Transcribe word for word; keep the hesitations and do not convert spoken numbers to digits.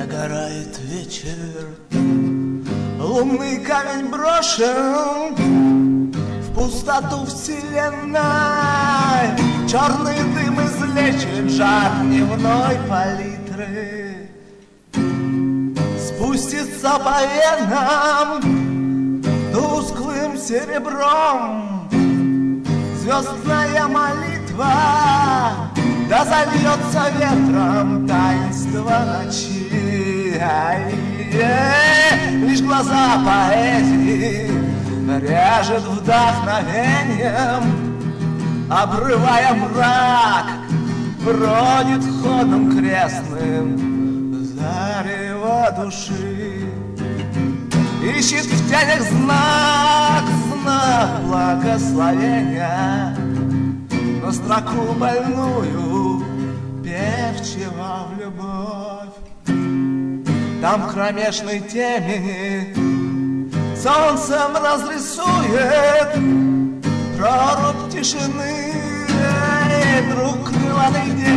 Догорает вечер, лунный камень брошен в пустоту вселенной. Черный дым излечит жар дневной палитры, спустится по венам тусклым серебром звездная молитва, да зальется ветром таинство ночи. Лишь глаза поэзии режет вдохновением, обрывая мрак, бродит ходом крестным зарево души. Ищет в тенях знак, знак благословения на строку больную, певчего в любовь. Там в кромешной темени солнцем разрисует прорубь тишины. Друг крылатый день